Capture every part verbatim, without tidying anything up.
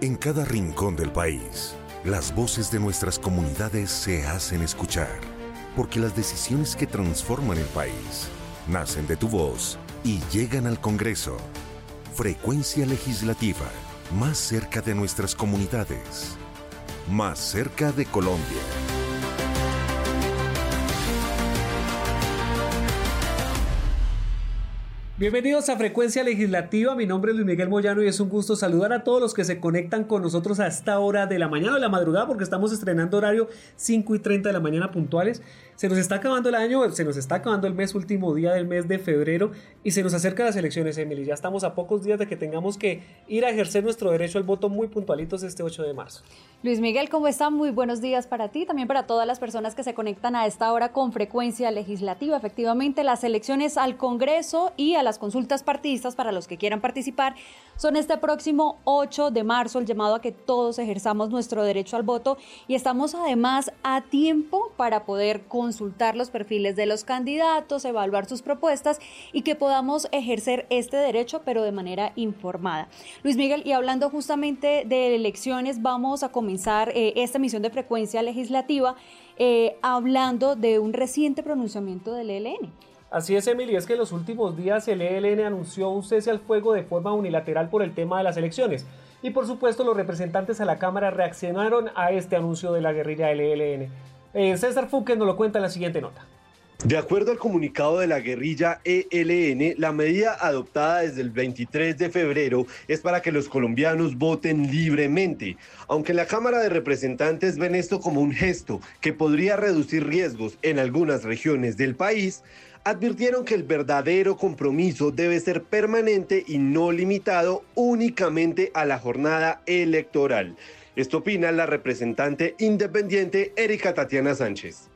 En cada rincón del país, las voces de nuestras comunidades se hacen escuchar, porque las decisiones que transforman el país nacen de tu voz y llegan al Congreso. Frecuencia Legislativa, más cerca de nuestras comunidades, más cerca de Colombia. Bienvenidos a Frecuencia Legislativa, mi nombre es Luis Miguel Moyano y es un gusto saludar a todos los que se conectan con nosotros a esta hora de la mañana o de la madrugada, porque estamos estrenando horario cinco y treinta de la mañana puntuales. Se nos está acabando el año, se nos está acabando el mes, último día del mes de febrero, y se nos acerca las elecciones, Emily. Ya estamos a pocos días de que tengamos que ir a ejercer nuestro derecho al voto muy puntualitos este ocho de marzo. Luis Miguel, ¿cómo está? Muy buenos días para ti, también para todas las personas que se conectan a esta hora con Frecuencia Legislativa. Efectivamente, las elecciones al Congreso y a las consultas partidistas, para los que quieran participar, son este próximo ocho de marzo, el llamado a que todos ejerzamos nuestro derecho al voto, y estamos además a tiempo para poder consultar los perfiles de los candidatos, evaluar sus propuestas y que podamos ejercer este derecho, pero de manera informada. Luis Miguel, y hablando justamente de elecciones, vamos a comenzar eh, esta emisión de Frecuencia Legislativa eh, hablando de un reciente pronunciamiento del E L N. Así es, Emily, es que en los últimos días el E L N anunció un cese al fuego de forma unilateral por el tema de las elecciones. Y por supuesto los representantes a la Cámara reaccionaron a este anuncio de la guerrilla del E L N. Eh, César Fúquez nos lo cuenta en la siguiente nota. De acuerdo al comunicado de la guerrilla E L N, la medida adoptada desde el veintitrés de febrero es para que los colombianos voten libremente. Aunque en la Cámara de Representantes ven esto como un gesto que podría reducir riesgos en algunas regiones del país, advirtieron que el verdadero compromiso debe ser permanente y no limitado únicamente a la jornada electoral. Esto opina la representante independiente Erika Tatiana Sánchez.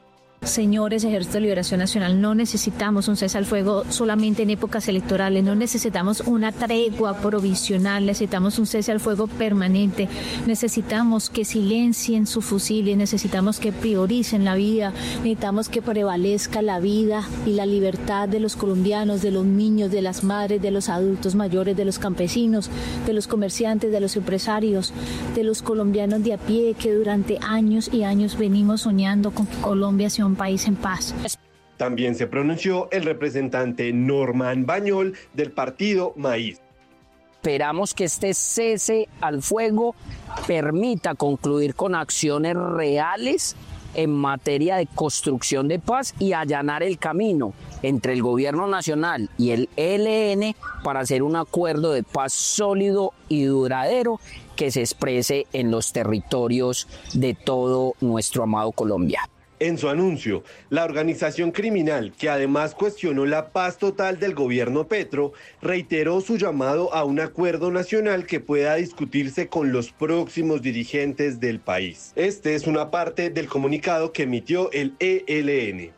Señores Ejército de Liberación Nacional, no necesitamos un cese al fuego solamente en épocas electorales, no necesitamos una tregua provisional, necesitamos un cese al fuego permanente, necesitamos que silencien sus fusiles, necesitamos que prioricen la vida, necesitamos que prevalezca la vida y la libertad de los colombianos, de los niños, de las madres, de los adultos mayores, de los campesinos, de los comerciantes, de los empresarios, de los colombianos de a pie que durante años y años venimos soñando con que Colombia sea un país en paz. También se pronunció el representante Norman Bañol del partido Maíz. Esperamos que este cese al fuego permita concluir con acciones reales en materia de construcción de paz y allanar el camino entre el gobierno nacional y el E L N para hacer un acuerdo de paz sólido y duradero que se exprese en los territorios de todo nuestro amado Colombia. En su anuncio, la organización criminal, que además cuestionó la paz total del gobierno Petro, reiteró su llamado a un acuerdo nacional que pueda discutirse con los próximos dirigentes del país. Este es una parte del comunicado que emitió el E L N.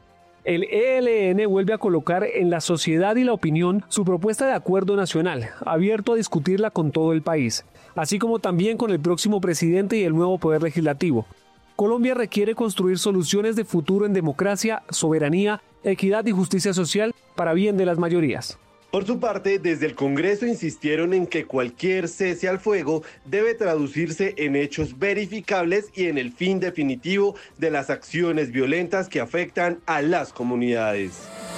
El E L N vuelve a colocar en la sociedad y la opinión su propuesta de acuerdo nacional, abierto a discutirla con todo el país, así como también con el próximo presidente y el nuevo poder legislativo. Colombia requiere construir soluciones de futuro en democracia, soberanía, equidad y justicia social para bien de las mayorías. Por su parte, desde el Congreso insistieron en que cualquier cese al fuego debe traducirse en hechos verificables y en el fin definitivo de las acciones violentas que afectan a las comunidades.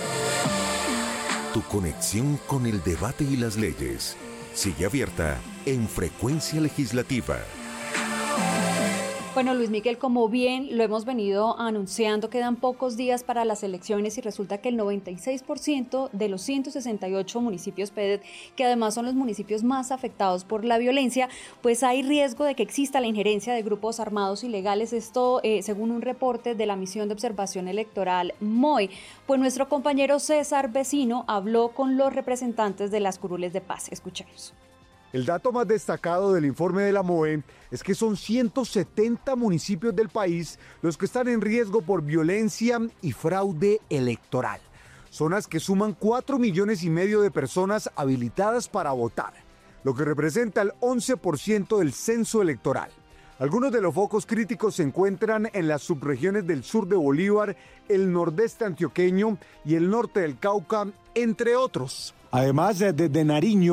Tu conexión con el debate y las leyes sigue abierta en Frecuencia Legislativa. Bueno, Luis Miguel, como bien lo hemos venido anunciando, quedan pocos días para las elecciones y resulta que el noventa y seis por ciento de los ciento sesenta y ocho municipios P E D E T, que además son los municipios más afectados por la violencia, pues hay riesgo de que exista la injerencia de grupos armados ilegales. Esto eh, según un reporte de la Misión de Observación Electoral M O E. Pues nuestro compañero César Vecino habló con los representantes de las curules de paz. Escuchemos. El dato más destacado del informe de la M O E es que son ciento setenta municipios del país los que están en riesgo por violencia y fraude electoral. Zonas que suman cuatro millones y medio de personas habilitadas para votar, lo que representa el once por ciento del censo electoral. Algunos de los focos críticos se encuentran en las subregiones del sur de Bolívar, el nordeste antioqueño y el norte del Cauca, entre otros. Además, desde Nariño,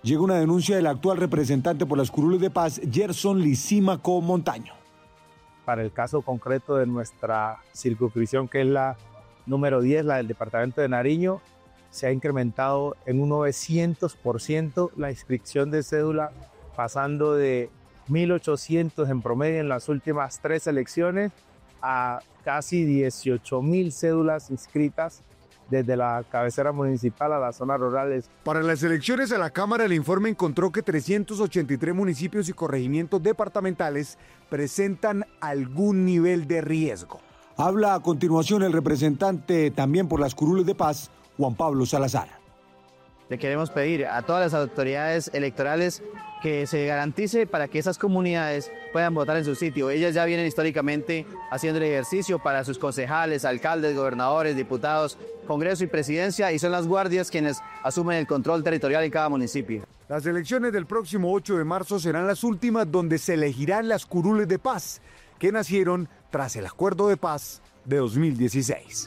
Llega una denuncia del actual representante por las curules de paz, Gerson Lisímaco Montaño. Para el caso concreto de nuestra circunscripción, que es la número diez, la del departamento de Nariño, se ha incrementado en un novecientos por ciento la inscripción de cédula, pasando de mil ochocientos en promedio en las últimas tres elecciones a casi dieciocho mil cédulas inscritas desde la cabecera municipal a las zonas rurales. Para las elecciones a la Cámara, el informe encontró que trescientos ochenta y tres municipios y corregimientos departamentales presentan algún nivel de riesgo. Habla a continuación el representante también por las curules de paz, Juan Pablo Salazar. Le queremos pedir a todas las autoridades electorales que se garantice para que esas comunidades puedan votar en su sitio. Ellas ya vienen históricamente haciendo el ejercicio para sus concejales, alcaldes, gobernadores, diputados, Congreso y Presidencia, y son las guardias quienes asumen el control territorial en cada municipio. Las elecciones del próximo ocho de marzo serán las últimas donde se elegirán las curules de paz, que nacieron tras el Acuerdo de Paz de dos mil dieciséis.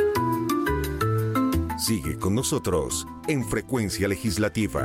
Sigue con nosotros en Frecuencia Legislativa.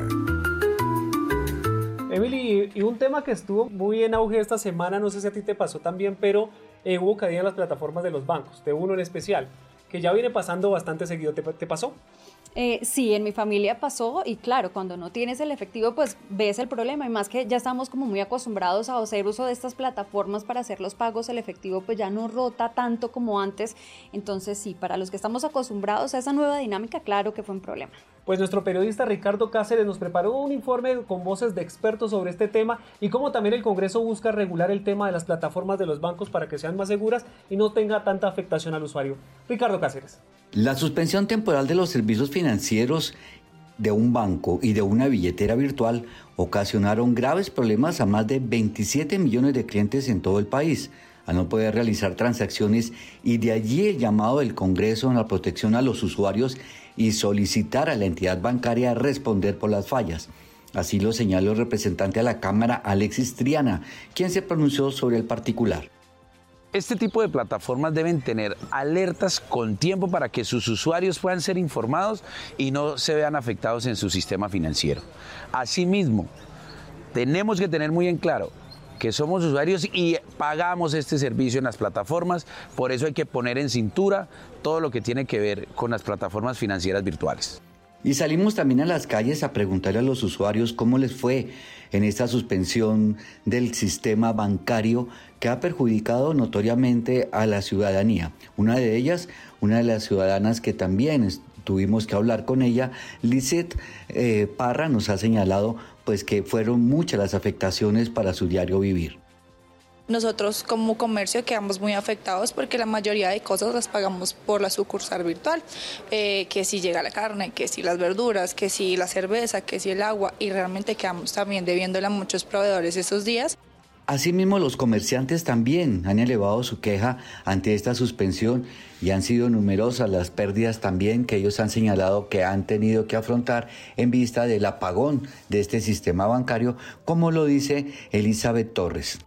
Emily, y un tema que estuvo muy en auge esta semana, no sé si a ti te pasó también, pero eh, hubo caída en las plataformas de los bancos, de uno en especial, que ya viene pasando bastante seguido. ¿Te, te pasó? Eh, sí, en mi familia pasó, y claro, cuando no tienes el efectivo, pues ves el problema, y más que ya estamos como muy acostumbrados a hacer uso de estas plataformas para hacer los pagos, el efectivo pues ya no rota tanto como antes. Entonces sí, para los que estamos acostumbrados a esa nueva dinámica, claro que fue un problema. Pues nuestro periodista Ricardo Cáceres nos preparó un informe con voces de expertos sobre este tema y cómo también el Congreso busca regular el tema de las plataformas de los bancos para que sean más seguras y no tenga tanta afectación al usuario. Ricardo Cáceres. La suspensión temporal de los servicios financieros de un banco y de una billetera virtual ocasionaron graves problemas a más de veintisiete millones de clientes en todo el país, al no poder realizar transacciones, y de allí el llamado del Congreso en la protección a los usuarios y solicitar a la entidad bancaria responder por las fallas. Así lo señaló el representante a la Cámara, Alexis Triana, quien se pronunció sobre el particular. Este tipo de plataformas deben tener alertas con tiempo para que sus usuarios puedan ser informados y no se vean afectados en su sistema financiero. Asimismo, tenemos que tener muy en claro que somos usuarios y pagamos este servicio en las plataformas, por eso hay que poner en cintura todo lo que tiene que ver con las plataformas financieras virtuales. Y salimos también a las calles a preguntarle a los usuarios cómo les fue en esta suspensión del sistema bancario que ha perjudicado notoriamente a la ciudadanía. Una de ellas, una de las ciudadanas que también tuvimos que hablar con ella, Lizeth eh, Parra, nos ha señalado pues que fueron muchas las afectaciones para su diario vivir. Nosotros como comercio quedamos muy afectados porque la mayoría de cosas las pagamos por la sucursal virtual, eh, que si llega la carne, que si las verduras, que si la cerveza, que si el agua, y realmente quedamos también debiéndole a muchos proveedores esos días. Asimismo, los comerciantes también han elevado su queja ante esta suspensión y han sido numerosas las pérdidas también que ellos han señalado que han tenido que afrontar en vista del apagón de este sistema bancario, como lo dice Elizabeth Torres.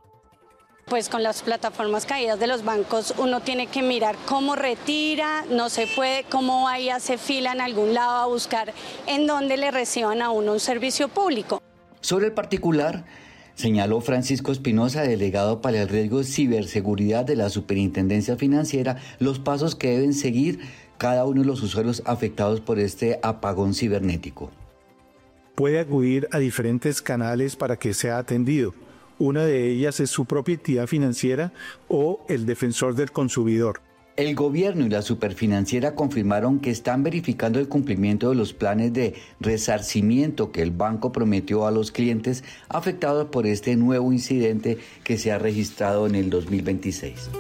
Pues con las plataformas caídas de los bancos uno tiene que mirar cómo retira, no se puede, cómo va y hace fila en algún lado a buscar en dónde le reciban a uno un servicio público. Sobre el particular, señaló Francisco Espinosa, delegado para el riesgo de ciberseguridad de la Superintendencia Financiera, los pasos que deben seguir cada uno de los usuarios afectados por este apagón cibernético. Puede acudir a diferentes canales para que sea atendido. Una de ellas es su propia entidad financiera o el defensor del consumidor. El gobierno y la superfinanciera confirmaron que están verificando el cumplimiento de los planes de resarcimiento que el banco prometió a los clientes afectados por este nuevo incidente que se ha registrado en el dos mil veintiséis.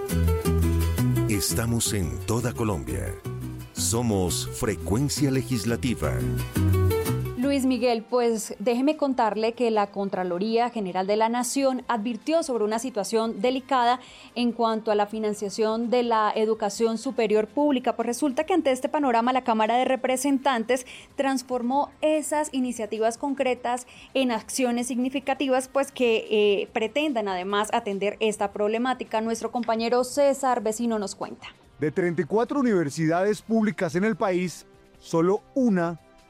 Estamos en toda Colombia. Somos Frecuencia Legislativa. Luis Miguel, pues déjeme contarle que la Contraloría General de la Nación advirtió sobre una situación delicada en cuanto a la financiación de la educación superior pública. Pues resulta que ante este panorama la Cámara de Representantes transformó esas iniciativas concretas en acciones significativas, pues que eh, pretendan además atender esta problemática. Nuestro compañero César Vecino nos cuenta. De treinta y cuatro universidades públicas en el país, solo una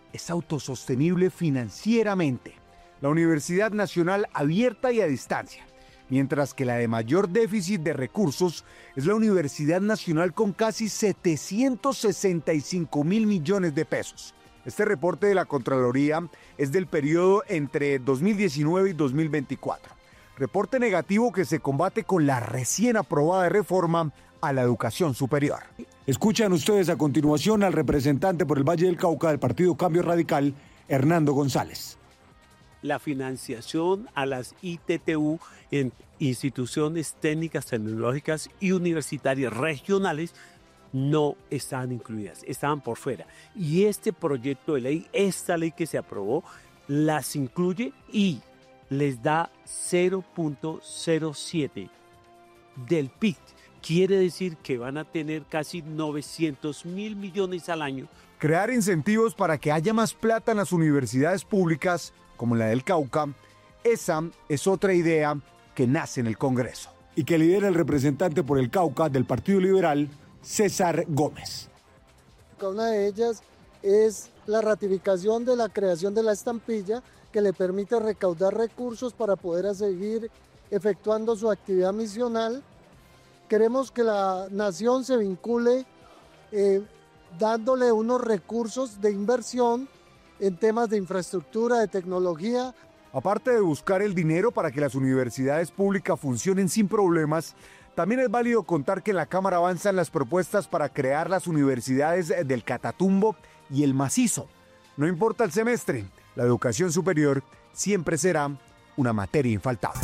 es autosostenible financieramente, la Universidad Nacional Abierta y a Distancia, mientras que la de mayor déficit de recursos es la Universidad Nacional con casi setecientos sesenta y cinco mil millones de pesos. Este reporte de la Contraloría es del periodo entre dos mil diecinueve y dos mil veinticuatro. Reporte negativo que se combate con la recién aprobada reforma a la educación superior. Escuchan ustedes a continuación al representante por el Valle del Cauca del Partido Cambio Radical, Hernando González. La financiación a las I T T U en instituciones técnicas, tecnológicas y universitarias regionales no están incluidas, estaban por fuera. Y este proyecto de ley, esta ley que se aprobó, las incluye y les da cero punto cero siete del P I B. Quiere decir que van a tener casi novecientos mil millones al año. Crear incentivos para que haya más plata en las universidades públicas, como la del Cauca, esa es otra idea que nace en el Congreso. Y que lidera el representante por el Cauca del Partido Liberal, César Gómez. Una de ellas es la ratificación de la creación de la estampilla que le permite recaudar recursos para poder seguir efectuando su actividad misional. Queremos que la nación se vincule eh, dándole unos recursos de inversión en temas de infraestructura, de tecnología. Aparte de buscar el dinero para que las universidades públicas funcionen sin problemas, también es válido contar que en la Cámara avanzan las propuestas para crear las universidades del Catatumbo y el Macizo. No importa el semestre, la educación superior siempre será una materia infaltable.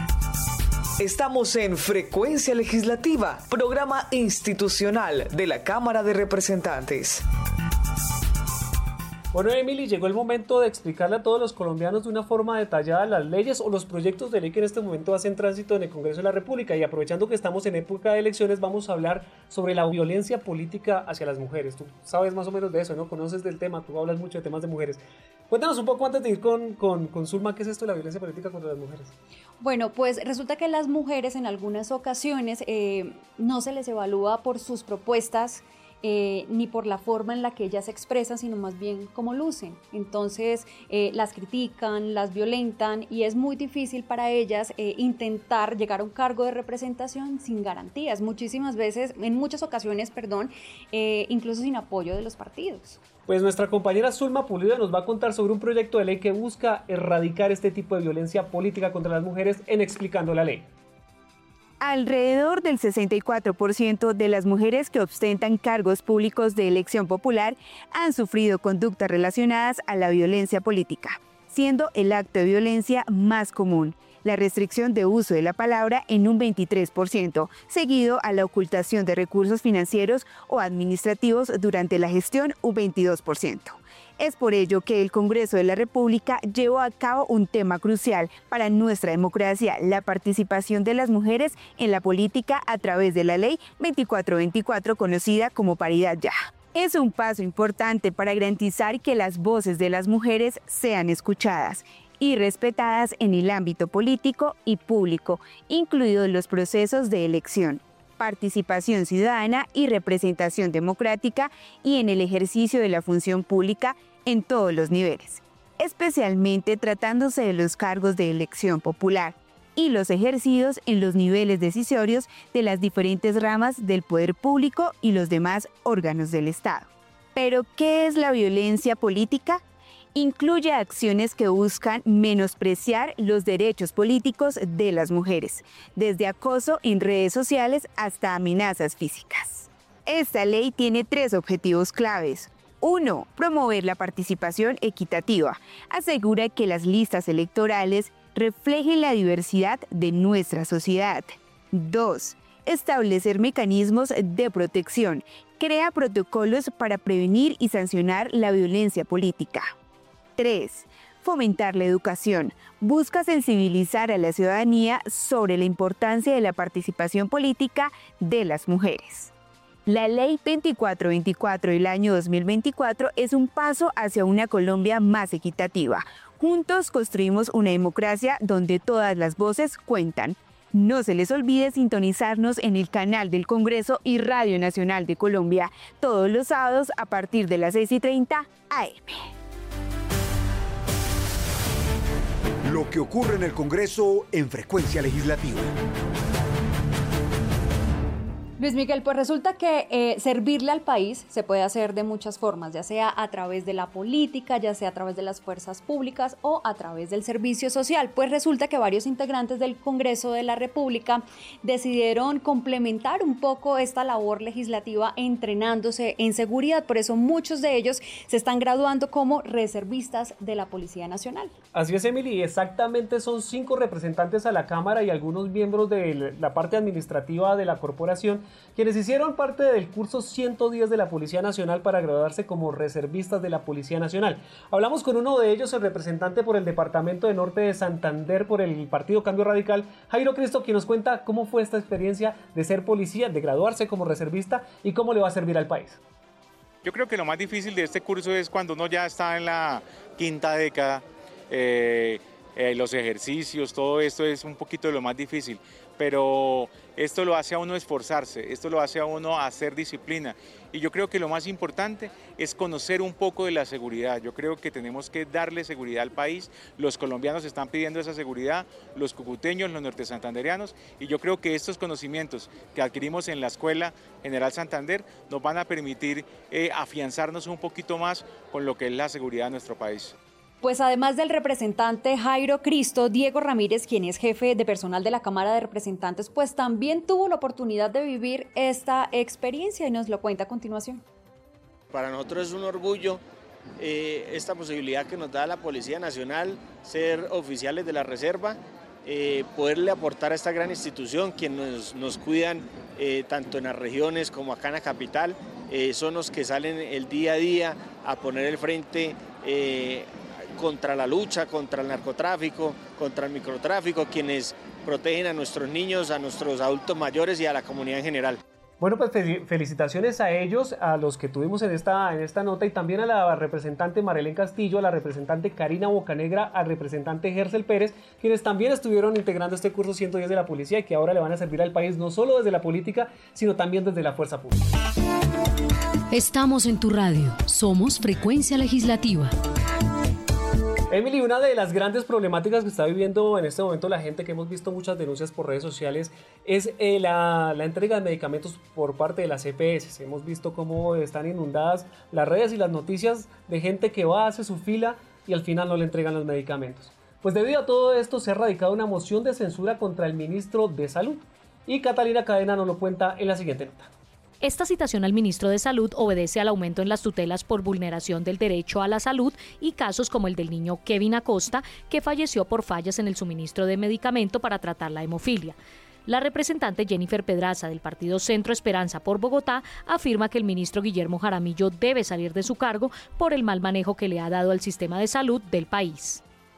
Estamos en Frecuencia Legislativa, programa institucional de la Cámara de Representantes. Bueno, Emily, llegó el momento de explicarle a todos los colombianos de una forma detallada las leyes o los proyectos de ley que en este momento hacen tránsito en el Congreso de la República. Y aprovechando que estamos en época de elecciones, vamos a hablar sobre la violencia política hacia las mujeres. Tú sabes más o menos de eso, ¿no? Conoces del tema, tú hablas mucho de temas de mujeres. Cuéntanos un poco antes de ir con, con, con Zulma, ¿qué es esto de la violencia política contra las mujeres? Bueno, pues resulta que las mujeres en algunas ocasiones eh, no se les evalúa por sus propuestas, Eh, ni por la forma en la que ellas se expresan, sino más bien cómo lucen. Entonces eh, las critican, las violentan y es muy difícil para ellas eh, intentar llegar a un cargo de representación sin garantías, muchísimas veces, en muchas ocasiones, perdón, eh, incluso sin apoyo de los partidos. Pues nuestra compañera Zulma Pulido nos va a contar sobre un proyecto de ley que busca erradicar este tipo de violencia política contra las mujeres en Explicando la Ley. Alrededor del sesenta y cuatro por ciento de las mujeres que ostentan cargos públicos de elección popular han sufrido conductas relacionadas a la violencia política, siendo el acto de violencia más común, la restricción de uso de la palabra en un veintitrés por ciento, seguido a la ocultación de recursos financieros o administrativos durante la gestión un veintidós por ciento. Es por ello que el Congreso de la República llevó a cabo un tema crucial para nuestra democracia, la participación de las mujeres en la política a través de la Ley veinticuatro veinticuatro, conocida como Paridad Ya. Es un paso importante para garantizar que las voces de las mujeres sean escuchadas y respetadas en el ámbito político y público, incluidos los procesos de elección, participación ciudadana y representación democrática y en el ejercicio de la función pública en todos los niveles, especialmente tratándose de los cargos de elección popular y los ejercidos en los niveles decisorios de las diferentes ramas del poder público y los demás órganos del Estado. ¿Pero qué es la violencia política? Incluye acciones que buscan menospreciar los derechos políticos de las mujeres, desde acoso en redes sociales hasta amenazas físicas. Esta ley tiene tres objetivos claves. Uno, promover la participación equitativa. Asegura que las listas electorales reflejen la diversidad de nuestra sociedad. Dos, establecer mecanismos de protección. Crea protocolos para prevenir y sancionar la violencia política. tres. Fomentar la educación. Busca sensibilizar a la ciudadanía sobre la importancia de la participación política de las mujeres. La Ley veinticuatro veinticuatro del año dos mil veinticuatro es un paso hacia una Colombia más equitativa. Juntos construimos una democracia donde todas las voces cuentan. No se les olvide sintonizarnos en el canal del Congreso y Radio Nacional de Colombia todos los sábados a partir de las seis y treinta a eme. Lo que ocurre en el Congreso en Frecuencia Legislativa. Luis Miguel, pues resulta que eh, servirle al país se puede hacer de muchas formas, ya sea a través de la política, ya sea a través de las fuerzas públicas o a través del servicio social. Pues resulta que varios integrantes del Congreso de la República decidieron complementar un poco esta labor legislativa entrenándose en seguridad. Por eso muchos de ellos se están graduando como reservistas de la Policía Nacional. Así es, Emily, exactamente son cinco representantes a la Cámara y algunos miembros de la parte administrativa de la corporación quienes hicieron parte del curso ciento diez de la Policía Nacional para graduarse como reservistas de la Policía Nacional. Hablamos con uno de ellos, el representante por el Departamento de Norte de Santander por el Partido Cambio Radical, Jairo Cristo, quien nos cuenta cómo fue esta experiencia de ser policía, de graduarse como reservista y cómo le va a servir al país. Yo creo que lo más difícil de este curso es cuando uno ya está en la quinta década, eh, eh, los ejercicios, todo esto es un poquito de lo más difícil, pero esto lo hace a uno esforzarse, esto lo hace a uno hacer disciplina y yo creo que lo más importante es conocer un poco de la seguridad. Yo creo que tenemos que darle seguridad al país, los colombianos están pidiendo esa seguridad, los cucuteños, los nortesantandereanos, y yo creo que estos conocimientos que adquirimos en la Escuela General Santander nos van a permitir eh, afianzarnos un poquito más con lo que es la seguridad de nuestro país. Pues además del representante Jairo Cristo, Diego Ramírez, quien es jefe de personal de la Cámara de Representantes, pues también tuvo la oportunidad de vivir esta experiencia y nos lo cuenta a continuación. Para nosotros es un orgullo eh, esta posibilidad que nos da la Policía Nacional, ser oficiales de la Reserva, eh, poderle aportar a esta gran institución, quienes nos, nos cuidan eh, tanto en las regiones como acá en la capital, eh, son los que salen el día a día a poner el frente eh, contra la lucha, contra el narcotráfico, contra el microtráfico, quienes protegen a nuestros niños, a nuestros adultos mayores y a la comunidad en general. Bueno, pues felicitaciones a ellos, a los que tuvimos en esta, en esta nota y también a la representante Marelén Castillo, a la representante Karina Bocanegra, al representante Gersel Pérez, quienes también estuvieron integrando este curso ciento diez de la policía y que ahora le van a servir al país no solo desde la política, sino también desde la fuerza pública. Estamos en tu radio, somos Frecuencia Legislativa. Emily, una de las grandes problemáticas que está viviendo en este momento la gente, que hemos visto muchas denuncias por redes sociales, es eh, la, la entrega de medicamentos por parte de las E P S. Hemos visto cómo están inundadas las redes y las noticias de gente que va, hace su fila y al final no le entregan los medicamentos. Pues debido a todo esto se ha radicado una moción de censura contra el ministro de Salud. Y Catalina Cadena nos lo cuenta en la siguiente nota. Esta citación al ministro de Salud obedece al aumento en las tutelas por vulneración del derecho a la salud y casos como el del niño Kevin Acosta, que falleció por fallas en el suministro de medicamento para tratar la hemofilia. La representante Jennifer Pedraza del partido Centro Esperanza por Bogotá afirma que el ministro Guillermo Jaramillo debe salir de su cargo por el mal manejo que le ha dado al sistema de salud del país.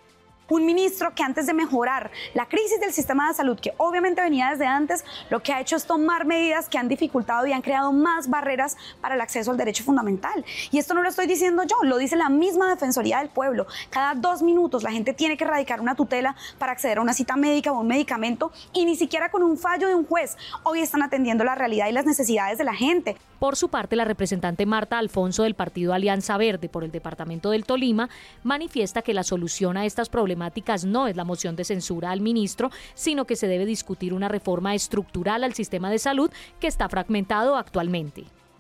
Un ministro que antes de mejorar la crisis del sistema de salud, que obviamente venía desde antes, lo que ha hecho es tomar medidas que han dificultado y han creado más barreras para el acceso al derecho fundamental. Y esto no lo estoy diciendo yo, lo dice la misma Defensoría del Pueblo. Cada dos minutos la gente tiene que radicar una tutela para acceder a una cita médica o un medicamento y ni siquiera con un fallo de un juez. Hoy están atendiendo la realidad y las necesidades de la gente. Por su parte, la representante Marta Alfonso del partido Alianza Verde por el departamento del Tolima manifiesta que la solución a estas problemáticas no es la moción de censura al ministro, sino que se debe discutir una reforma estructural al sistema de salud que está fragmentado actualmente.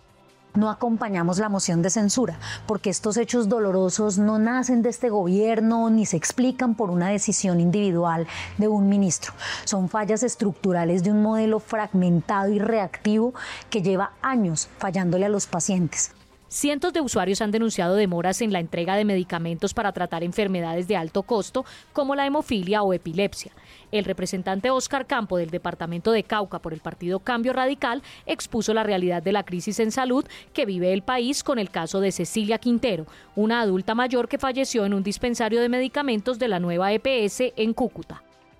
No acompañamos la moción de censura, porque estos hechos dolorosos no nacen de este gobierno ni se explican por una decisión individual de un ministro. Son fallas estructurales de un modelo fragmentado y reactivo que lleva años fallándole a los pacientes. Cientos de usuarios han denunciado demoras en la entrega de medicamentos para tratar enfermedades de alto costo como la hemofilia o epilepsia. El representante Óscar Campo del departamento de Cauca por el partido Cambio Radical expuso la realidad de la crisis en salud que vive el país con el caso de Cecilia Quintero, una adulta mayor que falleció en un dispensario de medicamentos de la nueva E P S en Cúcuta.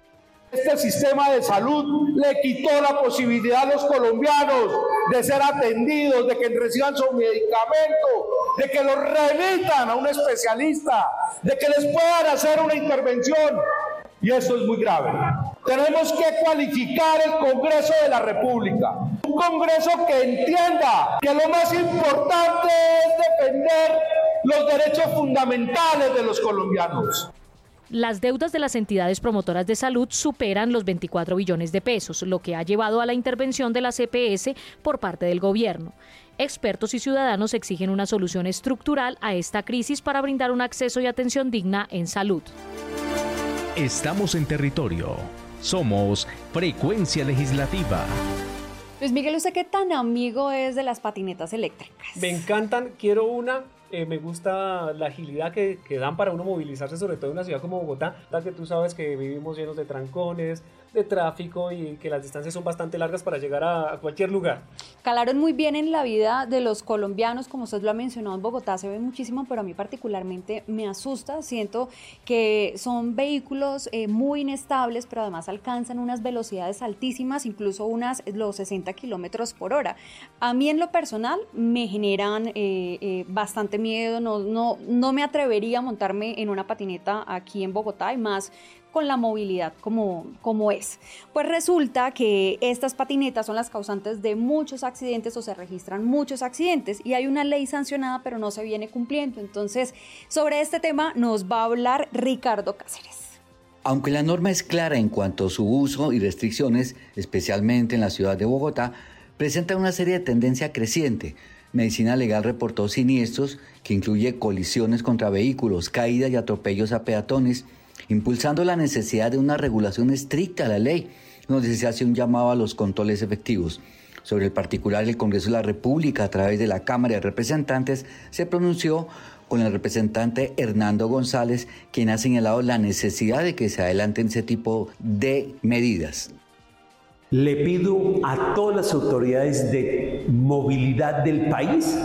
Este sistema de salud le quitó la posibilidad a los colombianos de ser atendidos, de que reciban su medicamento, de que los remitan a un especialista, de que les puedan hacer una intervención. Y esto es muy grave. Tenemos que cualificar el Congreso de la República. Un Congreso que entienda que lo más importante es defender los derechos fundamentales de los colombianos. Las deudas de las entidades promotoras de salud superan los veinticuatro billones de pesos, lo que ha llevado a la intervención de las E P S por parte del gobierno. Expertos y ciudadanos exigen una solución estructural a esta crisis para brindar un acceso y atención digna en salud. Estamos en territorio. Somos Frecuencia Legislativa. Luis Miguel, ¿usted qué tan amigo es de las patinetas eléctricas? Me encantan, quiero una. Eh, me gusta la agilidad que, que dan para uno movilizarse, sobre todo en una ciudad como Bogotá, ya que tú sabes que vivimos llenos de trancones, de tráfico y que las distancias son bastante largas para llegar a, a cualquier lugar. Calaron muy bien en la vida de los colombianos, como usted lo ha mencionado, en Bogotá se ve muchísimo, pero a mí particularmente me asusta. Siento que son vehículos eh, muy inestables, pero además alcanzan unas velocidades altísimas, incluso unas los sesenta kilómetros por hora. A mí en lo personal me generan eh, eh, bastante miedo, no, no, no me atrevería a montarme en una patineta aquí en Bogotá y más con la movilidad como, como es. Pues resulta que estas patinetas son las causantes de muchos accidentes o se registran muchos accidentes y hay una ley sancionada pero no se viene cumpliendo. Entonces, sobre este tema nos va a hablar Ricardo Cáceres. Aunque la norma es clara en cuanto a su uso y restricciones, especialmente en la ciudad de Bogotá, presenta una serie de tendencia creciente. Medicina Legal reportó siniestros que incluye colisiones contra vehículos, caídas y atropellos a peatones, impulsando la necesidad de una regulación estricta de la ley, donde se hace un llamado a los controles efectivos. Sobre el particular, el Congreso de la República, a través de la Cámara de Representantes, se pronunció con el representante Hernando González, quien ha señalado la necesidad de que se adelanten ese tipo de medidas. Le pido a todas las autoridades de movilidad del país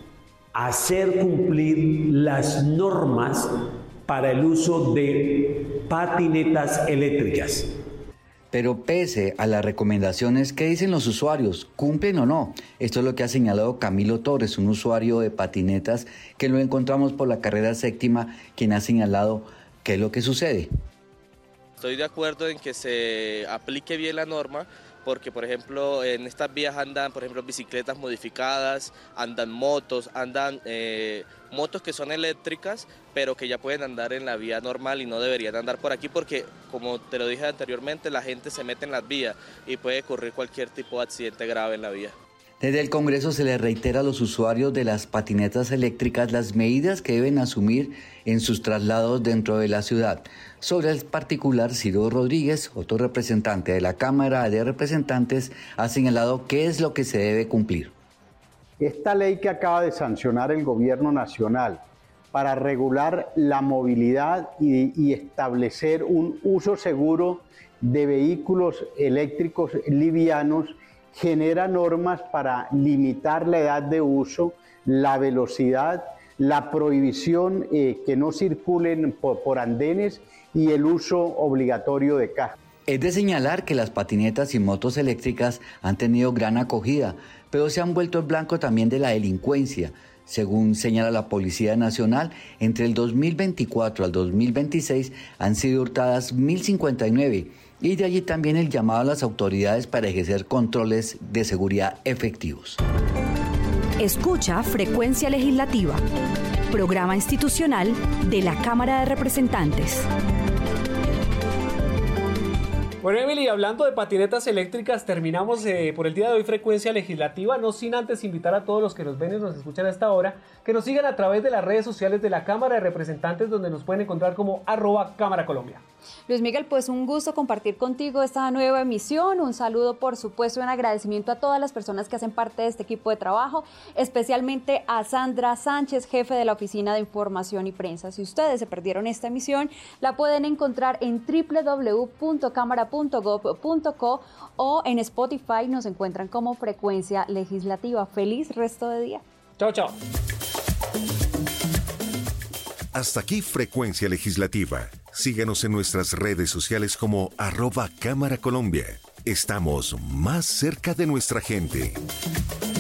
hacer cumplir las normas para el uso de patinetas eléctricas. Pero pese a las recomendaciones, ¿qué dicen los usuarios? ¿Cumplen o no? Esto es lo que ha señalado Camilo Torres, un usuario de patinetas que lo encontramos por la carrera séptima, quien ha señalado qué es lo que sucede. Estoy de acuerdo en que se aplique bien la norma, porque por ejemplo en estas vías andan por ejemplo bicicletas modificadas, andan motos, andan eh, motos que son eléctricas, pero que ya pueden andar en la vía normal y no deberían andar por aquí porque, como te lo dije anteriormente, la gente se mete en las vías y puede ocurrir cualquier tipo de accidente grave en la vía. Desde el Congreso se les reitera a los usuarios de las patinetas eléctricas las medidas que deben asumir en sus traslados dentro de la ciudad. Sobre el particular, Ciro Rodríguez, otro representante de la Cámara de Representantes, ha señalado qué es lo que se debe cumplir. Esta ley que acaba de sancionar el Gobierno Nacional para regular la movilidad y, y establecer un uso seguro de vehículos eléctricos livianos genera normas para limitar la edad de uso, la velocidad, la prohibición eh, que no circulen por, por andenes y el uso obligatorio de casco. Es de señalar que las patinetas y motos eléctricas han tenido gran acogida, pero se han vuelto el blanco también de la delincuencia. Según señala la Policía Nacional, entre el dos mil veinticuatro al dos mil veintiséis han sido hurtadas mil cincuenta y nueve, y de allí también el llamado a las autoridades para ejercer controles de seguridad efectivos. Escucha Frecuencia Legislativa, programa institucional de la Cámara de Representantes. Bueno, Emily, hablando de patinetas eléctricas, terminamos eh, por el día de hoy Frecuencia Legislativa, no sin antes invitar a todos los que nos ven y nos escuchan a esta hora, que nos sigan a través de las redes sociales de la Cámara de Representantes, donde nos pueden encontrar como arroba Cámara Colombia. Luis Miguel, pues un gusto compartir contigo esta nueva emisión, un saludo por supuesto y un agradecimiento a todas las personas que hacen parte de este equipo de trabajo, especialmente a Sandra Sánchez, jefe de la Oficina de Información y Prensa. Si ustedes se perdieron esta emisión, la pueden encontrar en doble u doble u doble u punto cámara punto gob punto co o en Spotify nos encuentran como Frecuencia Legislativa. Feliz resto de día. Chao, chao. Hasta aquí Frecuencia Legislativa. Síganos en nuestras redes sociales como arroba Cámara Colombia. Estamos más cerca de nuestra gente.